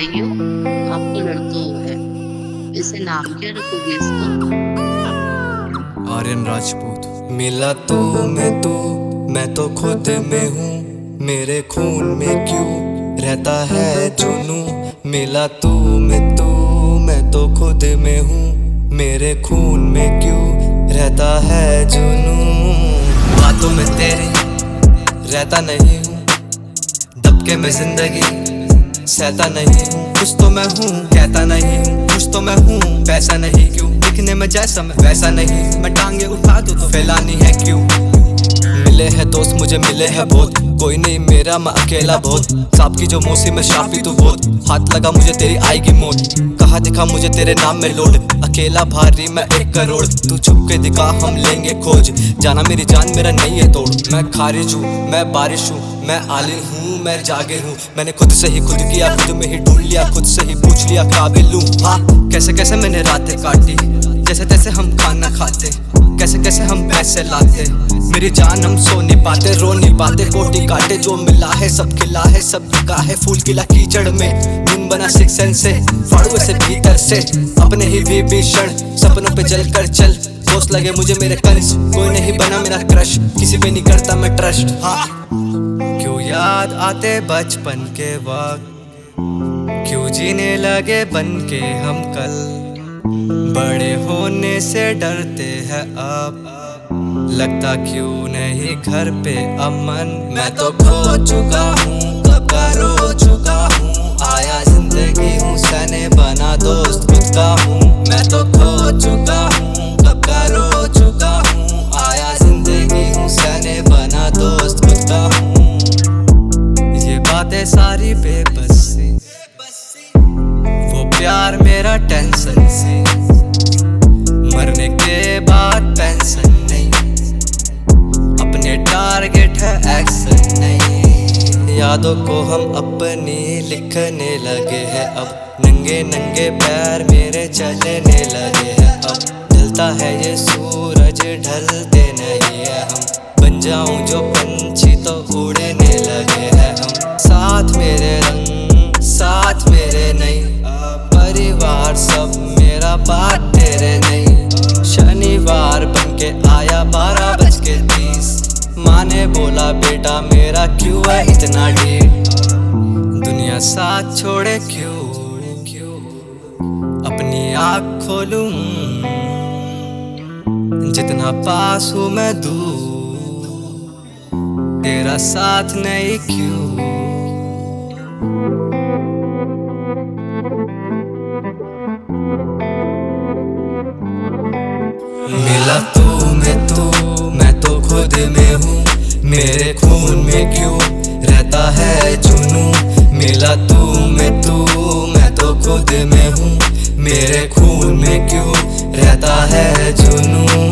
भाइयों, आपका लड़का हुआ है। इसे नाम क्या रखोगे इसका? आर्यन राजपूत। मिला तू मैं तो खुद में हूँ, मेरे खून में क्यों रहता है जुनू। मिला तू मैं तो खुद में हूँ, मेरे खून में क्यों रहता है जुनू। बातों में तेरी रहता नहीं हूँ, दबके में जिंदगी सहता नहीं हूँ। कुछ तो मैं हूँ कहता नहीं हूँ, कुछ तो मैं हूँ पैसा नहीं क्यों। दिखने में जैसा मैं वैसा नहीं, मैं टांगे उठा दूँ तो फैलानी है क्यों। मिले हैं दोस्त मुझे मिले हैं बहुत, कोई नहीं मेरा मैं अकेला बहुत। सांप की जो मौसी में शापी तू बहुत, हाथ लगा मुझे तेरी आएगी मौत। कहा दिखा मुझे तेरे नाम में लोड, अकेला भारी मैं 1 करोड़। तू छुप के दिखा हम लेंगे खोज, जाना मेरी जान मेरा नहीं है तोड़। मैं खारिज हूँ मैं बारिश हूँ, मैं आलिन हूँ मैं जागिर हूँ। मैंने खुद से ही खुद किया, खुद में ही ढूंढ लिया, खुद से ही पूछ लिया काबिल हूँ। हाँ कैसे कैसे मैंने रातें काटी, जैसे तैसे हम खाना खाते, कैसे कैसे हम पैसे लाते। मेरी जान हम सो नहीं पाते रो नहीं पाते, कोटी काटे जो मिला है सब खिला है, सब बिका है फूल किला कीचड़ में। मून बना 6 सेंस से फाड़ू से भीतर से, अपने ही विभीषण सपनों पे चल कर चल। दोस्त लगे मुझे मेरे कंस, कोई नहीं बना मेरा क्रश, किसी पे नहीं करता मैं ट्रस्ट। हाँ क्यों याद आते बचपन के वक्त, क्यों जीने लगे बन के हम कल। बड़े होने से डरते हैं अब, लगता क्यों नहीं घर पे अमन। मैं तो खो चुका हूँ कब का रो चुका हूँ, आया जिंदगी हूँ सने बना दोस्त खुद का हूँ। मैं तो खो चुका हूँ कब का रो चुका हूँ, आया जिंदगी हूँ सने बना दोस्त खुद का हूँ। ये बातें सारी बेबसी, वो प्यार मेरा टेंशन सी, मरने के बाद पेंशन नहीं, अपने टारगेट है एक्शन नहीं। यादों को हम अपनी लिखने लगे हैं अब, नंगे नंगे पैर मेरे चलने लगे हैं अब। ढलता है ये सूरज ढलते नहीं है हम, बन जाऊं जो पंछी तो उड़ने लगे हैं हम। साथ मेरे रंग साथ मेरे नहीं, परिवार सब मेरा बात तेरे नहीं। शनिवार बन के आया 12:30, माँ ने बोला बेटा मेरा क्यों है इतना ढीठ। दुनिया साथ छोड़े क्यों अपनी आँख खोलूं, जितना पास हूँ मैं दूर, तेरा साथ नहीं क्यों। मिला तू मैं तो खुद में हूँ, मेरे खून में क्यों रहता है जुनू। मिला तू मैं तो खुद में हूँ, मेरे खून में क्यों रहता है जुनू।